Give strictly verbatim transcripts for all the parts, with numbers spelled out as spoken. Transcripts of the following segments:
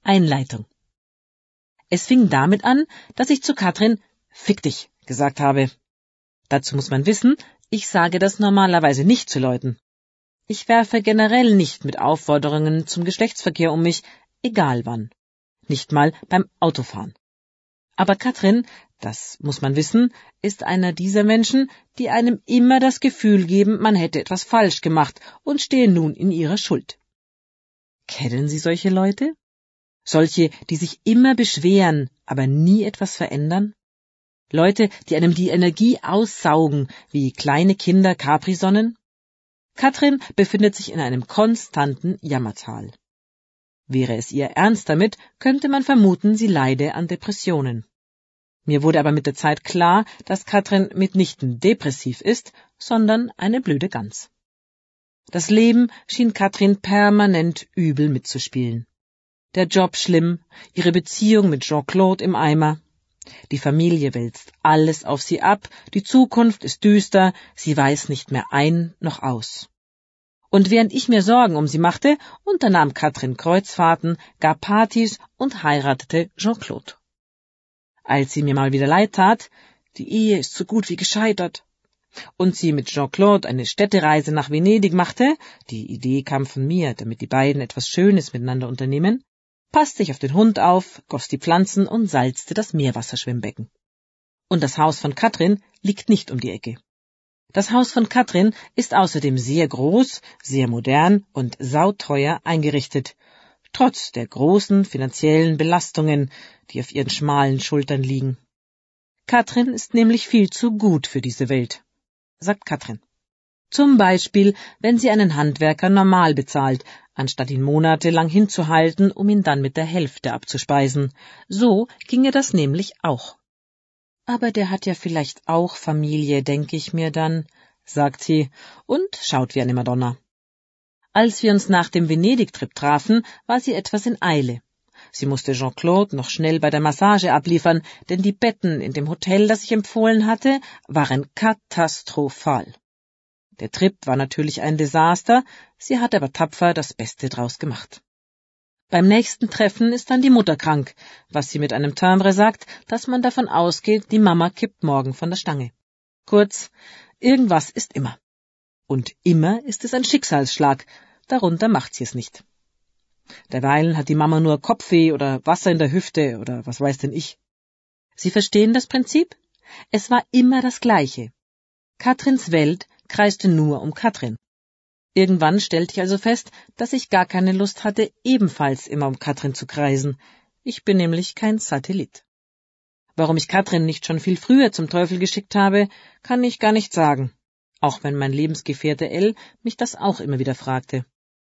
Einleitung. Es fing damit an, dass ich zu Katrin »Fick dich« gesagt habe. Dazu muss man wissen, ich sage das normalerweise nicht zu Leuten. Ich werfe generell nicht mit Aufforderungen zum Geschlechtsverkehr um mich, egal wann. Nicht mal beim Autofahren. Aber Katrin, das muss man wissen, ist einer dieser Menschen, die einem immer das Gefühl geben, man hätte etwas falsch gemacht und stehe nun in ihrer Schuld. Kennen Sie solche Leute? Solche, die sich immer beschweren, aber nie etwas verändern? Leute, die einem die Energie aussaugen, wie kleine Kinder Capri-Sonnen? Katrin befindet sich in einem konstanten Jammertal. Wäre es ihr ernst damit, könnte man vermuten, sie leide an Depressionen. Mir wurde aber mit der Zeit klar, dass Katrin mitnichten depressiv ist, sondern eine blöde Gans. Das Leben schien Katrin permanent übel mitzuspielen. Der Job schlimm, ihre Beziehung mit Jean-Claude im Eimer. Die Familie wälzt alles auf sie ab, die Zukunft ist düster, sie weiß nicht mehr ein noch aus. Und während ich mir Sorgen um sie machte, unternahm Katrin Kreuzfahrten, gab Partys und heiratete Jean-Claude. Als sie mir mal wieder leid tat, die Ehe ist so gut wie gescheitert, und sie mit Jean-Claude eine Städtereise nach Venedig machte, die Idee kam von mir, damit die beiden etwas Schönes miteinander unternehmen, passte ich auf den Hund auf, goss die Pflanzen und salzte das Meerwasserschwimmbecken. Und das Haus von Katrin liegt nicht um die Ecke. Das Haus von Katrin ist außerdem sehr groß, sehr modern und sauteuer eingerichtet, trotz der großen finanziellen Belastungen, die auf ihren schmalen Schultern liegen. Katrin ist nämlich viel zu gut für diese Welt, sagt Katrin. Zum Beispiel, wenn sie einen Handwerker normal bezahlt, anstatt ihn monatelang hinzuhalten, um ihn dann mit der Hälfte abzuspeisen. So ginge das nämlich auch. Aber der hat ja vielleicht auch Familie, denke ich mir dann, sagt sie und schaut wie eine Madonna. Als wir uns nach dem Venedig-Trip trafen, war sie etwas in Eile. Sie musste Jean-Claude noch schnell bei der Massage abliefern, denn die Betten in dem Hotel, das ich empfohlen hatte, waren katastrophal. Der Trip war natürlich ein Desaster, sie hat aber tapfer das Beste draus gemacht. Beim nächsten Treffen ist dann die Mutter krank, was sie mit einem Timbre sagt, dass man davon ausgeht, die Mama kippt morgen von der Stange. Kurz, irgendwas ist immer. Und immer ist es ein Schicksalsschlag, darunter macht sie es nicht. Derweilen hat die Mama nur Kopfweh oder Wasser in der Hüfte oder was weiß denn ich. Sie verstehen das Prinzip? Es war immer das Gleiche. Katrins Welt kreiste nur um Katrin. Irgendwann stellte ich also fest, dass ich gar keine Lust hatte, ebenfalls immer um Katrin zu kreisen. Ich bin nämlich kein Satellit. Warum ich Katrin nicht schon viel früher zum Teufel geschickt habe, kann ich gar nicht sagen, auch wenn mein Lebensgefährte L mich das auch immer wieder fragte.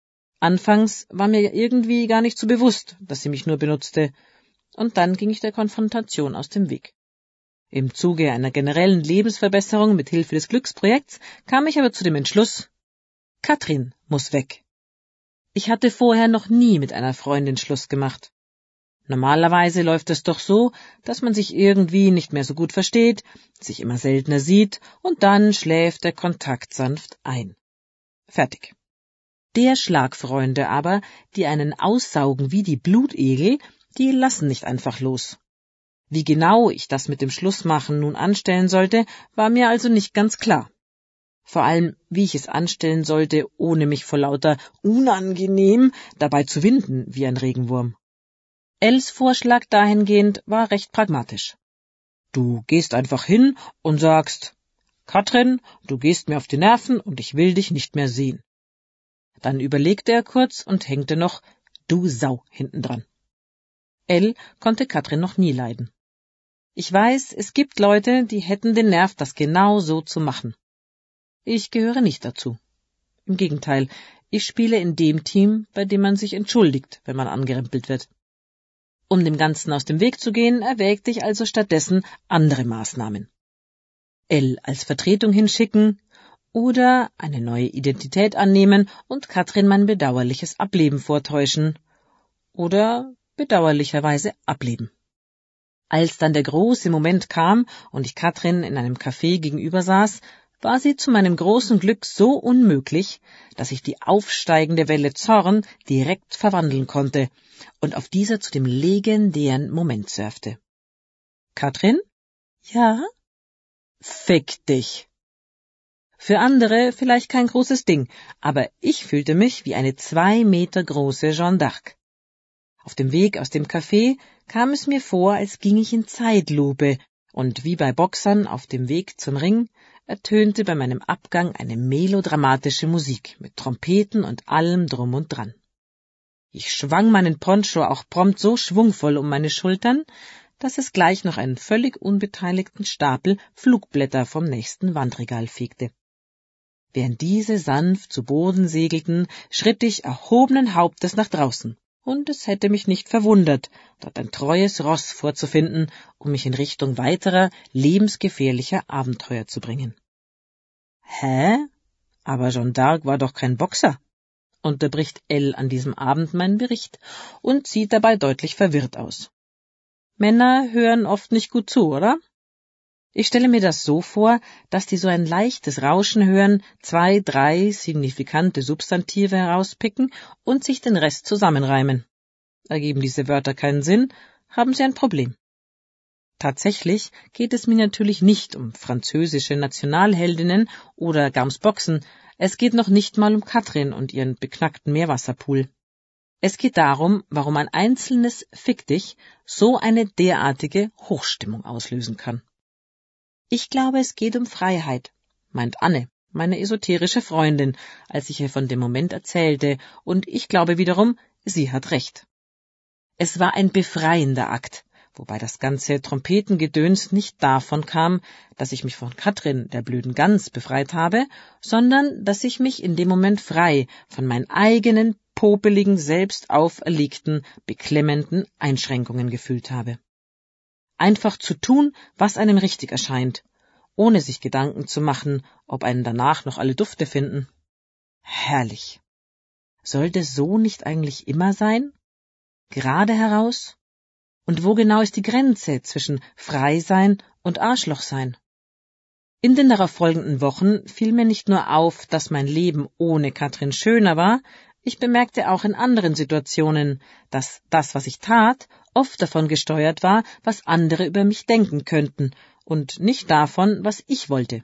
Anfangs war mir irgendwie gar nicht so bewusst, dass sie mich nur benutzte, und dann ging ich der Konfrontation aus dem Weg. Im Zuge einer generellen Lebensverbesserung mit Hilfe des Glücksprojekts kam ich aber zu dem Entschluss, Katrin muss weg. Ich hatte vorher noch nie mit einer Freundin Schluss gemacht. Normalerweise läuft es doch so, dass man sich irgendwie nicht mehr so gut versteht, sich immer seltener sieht und dann schläft der Kontakt sanft ein. Fertig. Der Schlagfreunde aber, die einen aussaugen wie die Blutegel, die lassen nicht einfach los. Wie genau ich das mit dem Schlussmachen nun anstellen sollte, war mir also nicht ganz klar. Vor allem, wie ich es anstellen sollte, ohne mich vor lauter unangenehm dabei zu winden wie ein Regenwurm. Els Vorschlag dahingehend war recht pragmatisch. Du gehst einfach hin und sagst, Katrin, du gehst mir auf die Nerven und ich will dich nicht mehr sehen. Dann überlegte er kurz und hängte noch, du Sau, hintendran. El konnte Katrin noch nie leiden. Ich weiß, es gibt Leute, die hätten den Nerv, das genau so zu machen. Ich gehöre nicht dazu. Im Gegenteil, ich spiele in dem Team, bei dem man sich entschuldigt, wenn man angerempelt wird. Um dem Ganzen aus dem Weg zu gehen, erwägte ich also stattdessen andere Maßnahmen. El als Vertretung hinschicken oder eine neue Identität annehmen und Katrin mein bedauerliches Ableben vortäuschen oder bedauerlicherweise ableben. Als dann der große Moment kam und ich Katrin in einem Café gegenüber saß, war sie zu meinem großen Glück so unmöglich, dass ich die aufsteigende Welle Zorn direkt verwandeln konnte und auf dieser zu dem legendären Moment surfte. »Katrin?« »Ja?« »Fick dich!« Für andere vielleicht kein großes Ding, aber ich fühlte mich wie eine zwei Meter große Jeanne d'Arc. Auf dem Weg aus dem Café kam es mir vor, als ging ich in Zeitlupe, und wie bei Boxern auf dem Weg zum Ring ertönte bei meinem Abgang eine melodramatische Musik mit Trompeten und allem drum und dran. Ich schwang meinen Poncho auch prompt so schwungvoll um meine Schultern, dass es gleich noch einen völlig unbeteiligten Stapel Flugblätter vom nächsten Wandregal fegte. Während diese sanft zu Boden segelten, schritt ich erhobenen Hauptes nach draußen, und es hätte mich nicht verwundert, dort ein treues Ross vorzufinden, um mich in Richtung weiterer, lebensgefährlicher Abenteuer zu bringen. »Hä? Aber Jeanne d'Arc war doch kein Boxer«, unterbricht Elle an diesem Abend meinen Bericht und sieht dabei deutlich verwirrt aus. Männer hören oft nicht gut zu, oder? Ich stelle mir das so vor, dass die so ein leichtes Rauschen hören, zwei, drei signifikante Substantive herauspicken und sich den Rest zusammenreimen. Ergeben diese Wörter keinen Sinn, haben sie ein Problem. Tatsächlich geht es mir natürlich nicht um französische Nationalheldinnen oder Gams Boxen, es geht noch nicht mal um Katrin und ihren beknackten Meerwasserpool. Es geht darum, warum ein einzelnes Fick dich so eine derartige Hochstimmung auslösen kann. Ich glaube, es geht um Freiheit, meint Anne, meine esoterische Freundin, als ich ihr von dem Moment erzählte, und ich glaube wiederum, sie hat recht. Es war ein befreiender Akt, wobei das ganze Trompetengedöns nicht davon kam, dass ich mich von Katrin, der blöden Gans, befreit habe, sondern dass ich mich in dem Moment frei von meinen eigenen, popeligen, selbst auferlegten, beklemmenden Einschränkungen gefühlt habe. Einfach zu tun, was einem richtig erscheint, ohne sich Gedanken zu machen, ob einen danach noch alle Dufte finden. Herrlich. Sollte so nicht eigentlich immer sein? Gerade heraus? Und wo genau ist die Grenze zwischen frei sein und Arschloch sein? In den darauf folgenden Wochen fiel mir nicht nur auf, dass mein Leben ohne Katrin schöner war, ich bemerkte auch in anderen Situationen, dass das, was ich tat, oft davon gesteuert war, was andere über mich denken könnten, und nicht davon, was ich wollte.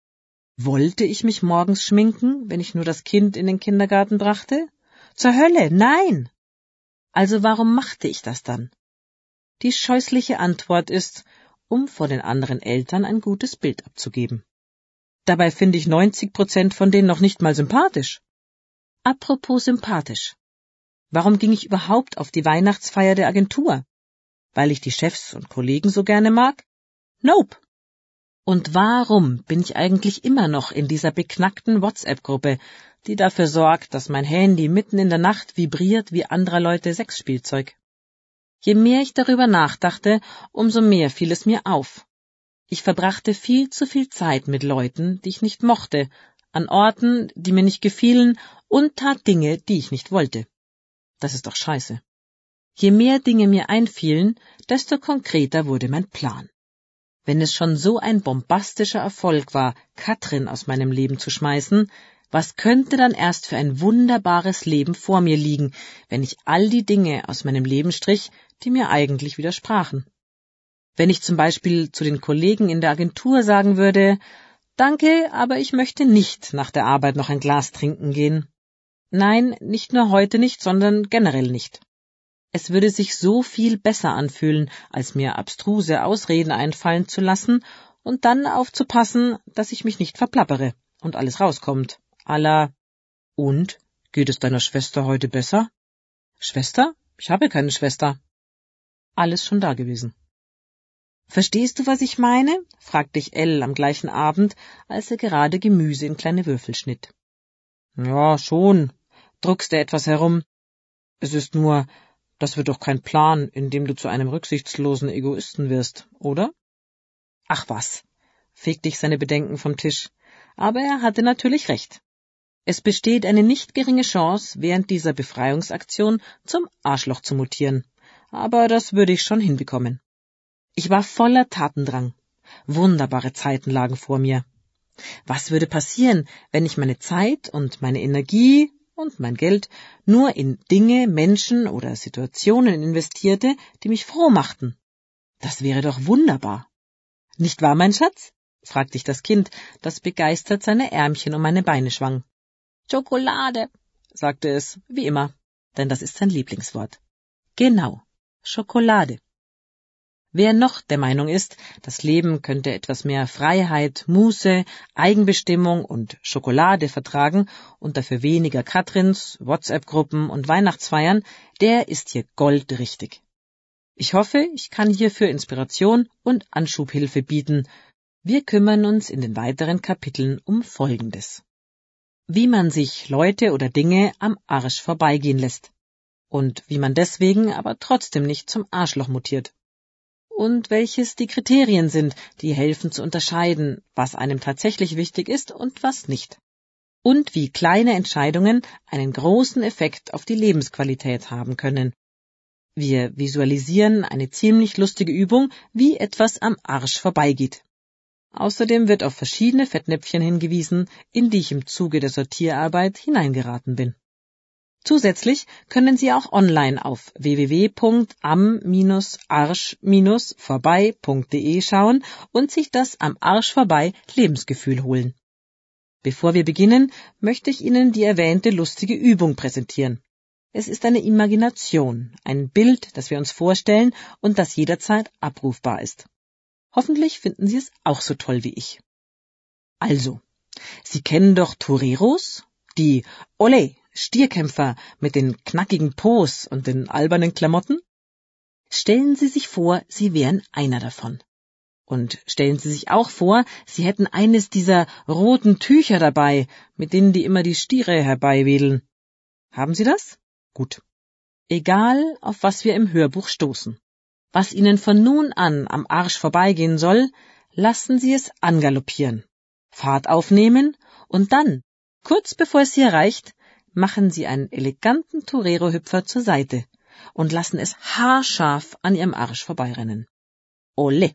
Wollte ich mich morgens schminken, wenn ich nur das Kind in den Kindergarten brachte? Zur Hölle, nein! Also warum machte ich das dann? Die scheußliche Antwort ist, um vor den anderen Eltern ein gutes Bild abzugeben. Dabei finde ich neunzig Prozent von denen noch nicht mal sympathisch. Apropos sympathisch. Warum ging ich überhaupt auf die Weihnachtsfeier der Agentur? Weil ich die Chefs und Kollegen so gerne mag? Nope. Und warum bin ich eigentlich immer noch in dieser beknackten WhatsApp-Gruppe, die dafür sorgt, dass mein Handy mitten in der Nacht vibriert wie anderer Leute Sexspielzeug? Je mehr ich darüber nachdachte, umso mehr fiel es mir auf. Ich verbrachte viel zu viel Zeit mit Leuten, die ich nicht mochte, an Orten, die mir nicht gefielen, und tat Dinge, die ich nicht wollte. Das ist doch scheiße. Je mehr Dinge mir einfielen, desto konkreter wurde mein Plan. Wenn es schon so ein bombastischer Erfolg war, Katrin aus meinem Leben zu schmeißen, was könnte dann erst für ein wunderbares Leben vor mir liegen, wenn ich all die Dinge aus meinem Leben strich, die mir eigentlich widersprachen? Wenn ich zum Beispiel zu den Kollegen in der Agentur sagen würde, »Danke, aber ich möchte nicht nach der Arbeit noch ein Glas trinken gehen.« Nein, nicht nur heute nicht, sondern generell nicht. Es würde sich so viel besser anfühlen, als mir abstruse Ausreden einfallen zu lassen und dann aufzupassen, dass ich mich nicht verplappere und alles rauskommt. À la, und? Geht es deiner Schwester heute besser? Schwester? Ich habe keine Schwester. Alles schon da gewesen. Verstehst du, was ich meine? Fragte ich Elle am gleichen Abend, als er gerade Gemüse in kleine Würfel schnitt. Ja, schon, druckste etwas herum. Es ist nur, das wird doch kein Plan, in dem du zu einem rücksichtslosen Egoisten wirst, oder? Ach was, fegte ich seine Bedenken vom Tisch, aber er hatte natürlich recht. Es besteht eine nicht geringe Chance, während dieser Befreiungsaktion zum Arschloch zu mutieren, aber das würde ich schon hinbekommen. Ich war voller Tatendrang. Wunderbare Zeiten lagen vor mir. Was würde passieren, wenn ich meine Zeit und meine Energie und mein Geld nur in Dinge, Menschen oder Situationen investierte, die mich froh machten? Das wäre doch wunderbar. Nicht wahr, mein Schatz? Fragte ich das Kind, das begeistert seine Ärmchen um meine Beine schwang. Schokolade, sagte es, wie immer, denn das ist sein Lieblingswort. Genau, Schokolade. Wer noch der Meinung ist, das Leben könnte etwas mehr Freiheit, Muße, Eigenbestimmung und Schokolade vertragen und dafür weniger Katrins, WhatsApp-Gruppen und Weihnachtsfeiern, der ist hier goldrichtig. Ich hoffe, ich kann hierfür Inspiration und Anschubhilfe bieten. Wir kümmern uns in den weiteren Kapiteln um Folgendes. Wie man sich Leute oder Dinge am Arsch vorbeigehen lässt. Und wie man deswegen aber trotzdem nicht zum Arschloch mutiert. Und welches die Kriterien sind, die helfen zu unterscheiden, was einem tatsächlich wichtig ist und was nicht. Und wie kleine Entscheidungen einen großen Effekt auf die Lebensqualität haben können. Wir visualisieren eine ziemlich lustige Übung, wie etwas am Arsch vorbeigeht. Außerdem wird auf verschiedene Fettnäpfchen hingewiesen, in die ich im Zuge der Sortierarbeit hineingeraten bin. Zusätzlich können Sie auch online auf w w w punkt am arsch vorbei punkt de schauen und sich das am Arsch vorbei Lebensgefühl holen. Bevor wir beginnen, möchte ich Ihnen die erwähnte lustige Übung präsentieren. Es ist eine Imagination, ein Bild, das wir uns vorstellen und das jederzeit abrufbar ist. Hoffentlich finden Sie es auch so toll wie ich. Also, Sie kennen doch Toreros? Die Olé! Stierkämpfer mit den knackigen Pos und den albernen Klamotten? Stellen Sie sich vor, Sie wären einer davon. Und stellen Sie sich auch vor, Sie hätten eines dieser roten Tücher dabei, mit denen die immer die Stiere herbeiwedeln. Haben Sie das? Gut. Egal, auf was wir im Hörbuch stoßen. Was Ihnen von nun an am Arsch vorbeigehen soll, lassen Sie es angaloppieren. Fahrt aufnehmen und dann, kurz bevor es Sie erreicht, machen Sie einen eleganten Torero-Hüpfer zur Seite und lassen es haarscharf an Ihrem Arsch vorbeirennen. Ole!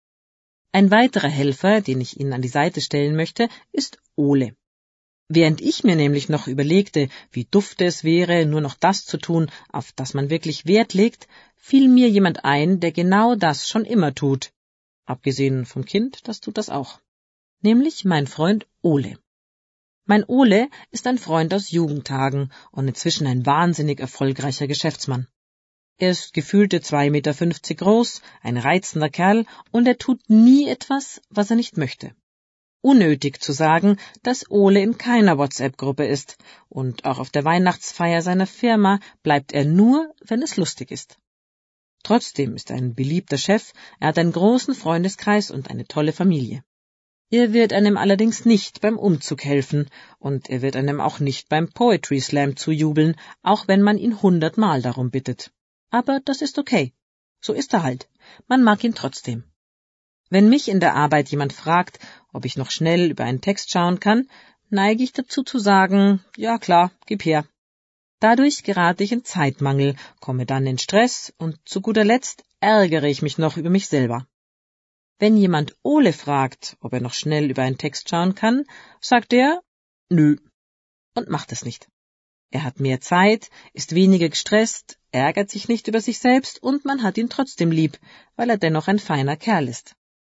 Ein weiterer Helfer, den ich Ihnen an die Seite stellen möchte, ist Ole. Während ich mir nämlich noch überlegte, wie dufte es wäre, nur noch das zu tun, auf das man wirklich Wert legt, fiel mir jemand ein, der genau das schon immer tut. Abgesehen vom Kind, das tut das auch. Nämlich mein Freund Ole. Mein Ole ist ein Freund aus Jugendtagen und inzwischen ein wahnsinnig erfolgreicher Geschäftsmann. Er ist gefühlte zwei Meter fünfzig groß, ein reizender Kerl und er tut nie etwas, was er nicht möchte. Unnötig zu sagen, dass Ole in keiner WhatsApp-Gruppe ist und auch auf der Weihnachtsfeier seiner Firma bleibt er nur, wenn es lustig ist. Trotzdem ist er ein beliebter Chef, er hat einen großen Freundeskreis und eine tolle Familie. Er wird einem allerdings nicht beim Umzug helfen und er wird einem auch nicht beim Poetry Slam zujubeln, auch wenn man ihn hundertmal darum bittet. Aber das ist okay. So ist er halt. Man mag ihn trotzdem. Wenn mich in der Arbeit jemand fragt, ob ich noch schnell über einen Text schauen kann, neige ich dazu zu sagen, ja klar, gib her. Dadurch gerate ich in Zeitmangel, komme dann in Stress und zu guter Letzt ärgere ich mich noch über mich selber. Wenn jemand Ole fragt, ob er noch schnell über einen Text schauen kann, sagt er, nö, und macht es nicht. Er hat mehr Zeit, ist weniger gestresst, ärgert sich nicht über sich selbst und man hat ihn trotzdem lieb, weil er dennoch ein feiner Kerl ist.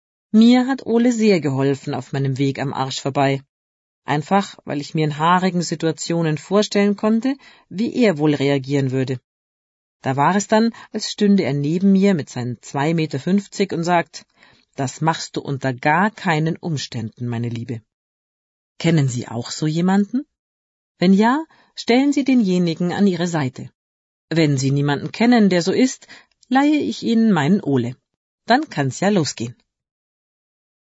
Mir hat Ole sehr geholfen auf meinem Weg am Arsch vorbei. Einfach, weil ich mir in haarigen Situationen vorstellen konnte, wie er wohl reagieren würde. Da war es dann, als stünde er neben mir mit seinen zwei Meter fünfzig und sagt, das machst du unter gar keinen Umständen, meine Liebe. Kennen Sie auch so jemanden? Wenn ja, stellen Sie denjenigen an Ihre Seite. Wenn Sie niemanden kennen, der so ist, leihe ich Ihnen meinen Ole. Dann kann's ja losgehen.